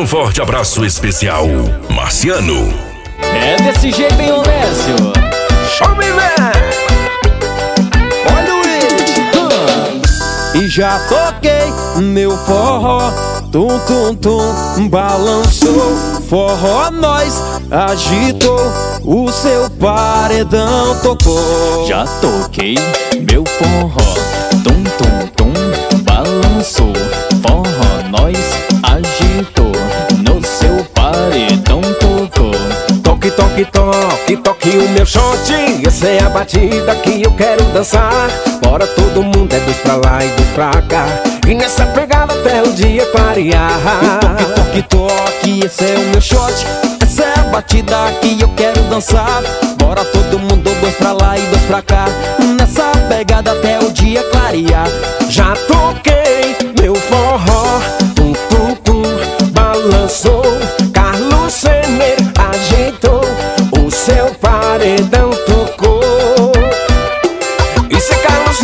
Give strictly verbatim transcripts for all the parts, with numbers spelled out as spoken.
um forte abraço especial, Marciano. É desse jeito, hein, Olésio? Show me, man! Olha o hit! E já toquei meu forró, tum tum tum, balançou. Forró nós agitou, o seu paredão tocou. Já toquei meu forró, tum tum tum, balançou. Forró nós agitou, no seu paredão tocou. Toque, toque, toque, toque o meu shot. Essa é a batida que eu quero dançar. Bora todo mundo, é dois pra lá e dois pra cá. E nessa pegada até o dia clarear. Toque, toque, toque, esse é o meu shot. Essa é a batida que eu quero dançar. Bora todo mundo, dois pra lá e dois pra cá. Nessa pegada até o dia clarear. Já toquei meu forró, tum tum tum, balançou. Carlos Sener ajeitou, o seu paredão tocou. Isso é Carlos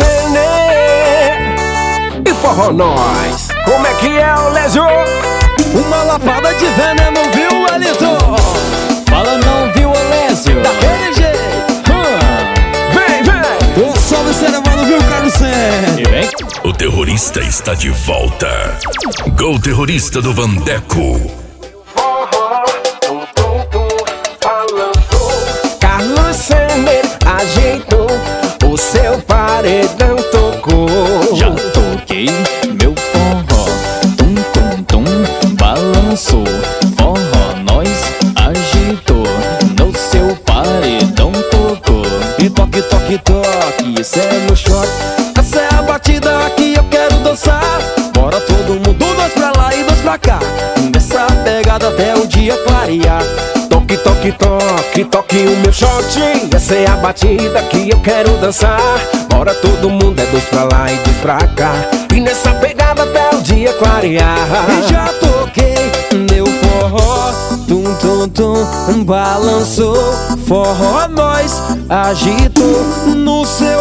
Sener e forró nós. Como é que é, Olésio? Uma lapada de veneno, viu, Elito? Fala não, viu, Olésio? Daquele jeito. Hum. Vem, vem! Eu sou o Cerebro, viu, Carlos Sen? E vem. O terrorista está de volta. Gol terrorista do Vandeco. Forró, tum tum tum, balançou. Carlos Sener ajeitou, o seu paredão tocou. Já toquei meu forró, tum tum tum, balançou. Forró nós agitou, no seu paredão tocou. E toque, toque, toque, esse é meu shot. Essa é a batida que eu quero dançar. Bora todo mundo, dois pra lá e dois pra cá. Nessa pegada até o dia clarear. Toque, toque, toque, toque o meu shot. Essa é a batida que eu quero dançar. Bora todo mundo, é dois pra lá e dois pra cá. E nessa pegada até o dia clarear. E já toquei meu forró, tum tum tum, balançou. Forró nós agitou, no seu